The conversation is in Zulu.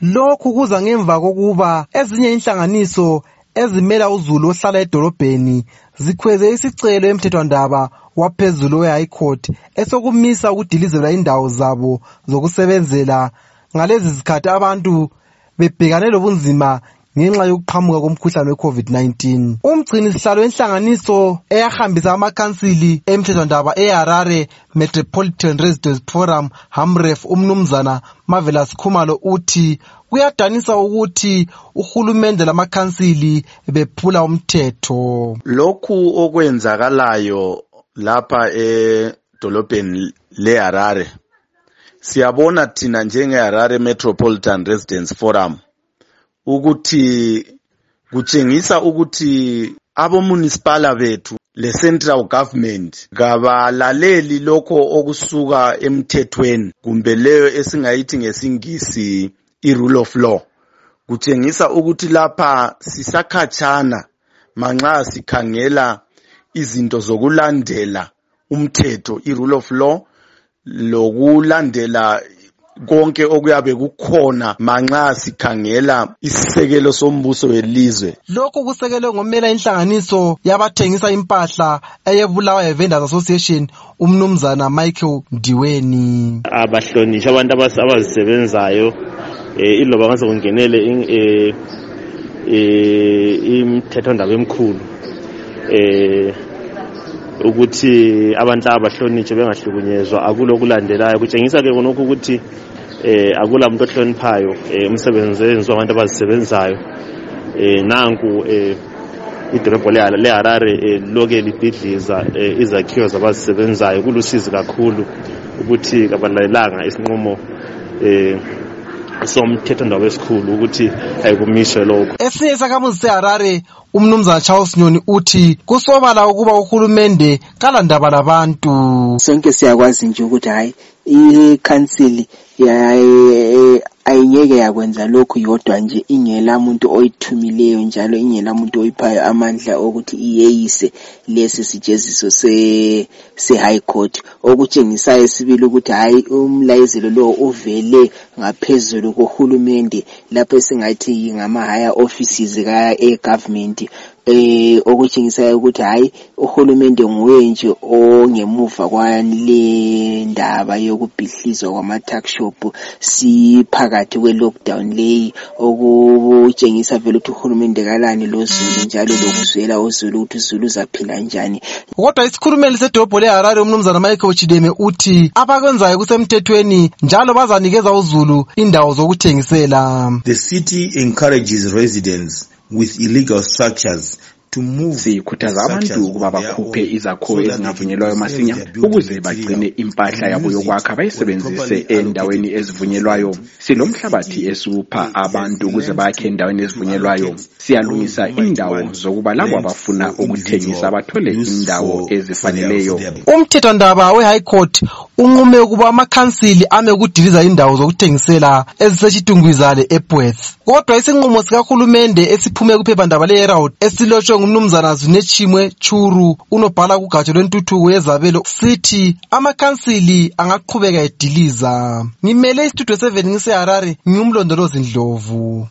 Lokhu kuza ngemva kokuba ezinye inhlanganiso ezimela uzulu ohlala edolobheni zikhweze isicelo emthethwandaba waphezulu we-High Court esokumisa ukudilizela indawo zabo zokusebenzela ngalezi zikhathi abantu bebhekane lobunzima ngenxa yokuqhamuka komkhuhlane we-COVID-19. Umgcini sihlalo wenhlanganiso eyahambisa amakhansili emthethwandaba eHarare Metropolitan Residents Forum HAMREF umnumzana Marvelous Khumalo uthi kuyadanisa ukuthi uhulumende lamakhansili bephula umthetho. Lokhu okwenzakalayo lapha edolobheni leHarare siyabona thina njengeHarare Metropolitan Residents Forum ukuthi kutshengisa ukuthi abomunicipal bethu le-central government kabalaleli lokho okusuka emthethweni kumbe leyo esingayithi ngesingisi i-rule of law. Kutshengisa ukuthi lapha sisakhatshana manxa sikhangela izinto zokulandela umthetho i-rule of law lokulandela konke okuyabe kukhona manxa sikhangela isisekelo sombuso welizwe. Lokhu kusekelwe ngomela inhlanganiso yabathengisa impahla eyebulawayo Vendors Association umnumzana Michael Diweni. Abahlonishwa abantu abazisebenzayo iloba ngaze kungenele imthethwandaba emkhulu ukuthi abantu abahlonishwe bengahlukunyezwa akulokulandelayo. Kutshengisa ke konke ukuthi akula umuntu ohloniphayo umsebenzi wenziwa abantu abazisebenzayo. Nanku idolobho leHarare loke libhidliza izakhiwo zabazisebenzayo. Kulusizi kakhulu ukuthi kabalalelanga isinqumo somthethwandaba esikhulu ukuthi ayikumiswe lokho. Esinye isakhamuzi seHarare umnumzana Charles Nyoni uthi kusobala ukuba uhulumende kalandaba labantu. Sonke siyakwazi nje ukuthi hayi ikhansili ayingeke yakwenza lokhu yodwa nje ingela umuntu oyithumileyo njalo ingela umuntu oyiphayo amandla ukuthi iyeyise lesi sijeziso se-High Court okutshengisayo sibili ukuthi hayi umlayezelo lo uvele ngaphezulu kohulumende lapho esingathi ngama-higher offices ka-government okutshengisayo ukuthi hayi uhulumende nguye nje ongemuva kwale ndaba yokubhidlizwa kwama-tuckshop siphakathi kwe-lockdown leyi okutshengisa vele ukuthi uhulumende kalani lozulu njalo lokuzwela uzulu ukuthi uzulu uzaphila njani. Kodwa isikhulumeli sedolobho leHarare umnumzana Michael Chideme uthi abakwenzayo kusemthethweni njalo bazanikeza uzulu indawo zokuthengisela. The city encourages residents with illegal structures to move. Sikhuthaza abantu ukuba bakhuphe izakhiwo ezingavunyelwayo masinya ukuze bagcine impahla yabo yokwakha bayisebenzise endaweni ezivunyelwayo. Silomhlabathi esupha abantu ukuze bakhe endaweni ezivunyelwayo. Siyalungisa indawo zokuba labo abafuna ukuthengisa bathole indawo ezifaneleyo. Umthethwandaba we-High Court unqume ukuba amakhansili ame ukudiliza indawo zokuthengisela eziseshidungwizane ePwets. Kodwa isinqumo sikahulumende esiphume kuphephandaba leHerald esilotshwe ngumnumzana Zunechimwe Churu unobhala kugatsha lwentuthuko yezabelo sithi amakhansili angaqhubeka ediliza. Ngimele istudio 7 ngiseHarare ngumlondolozi Ndlovu.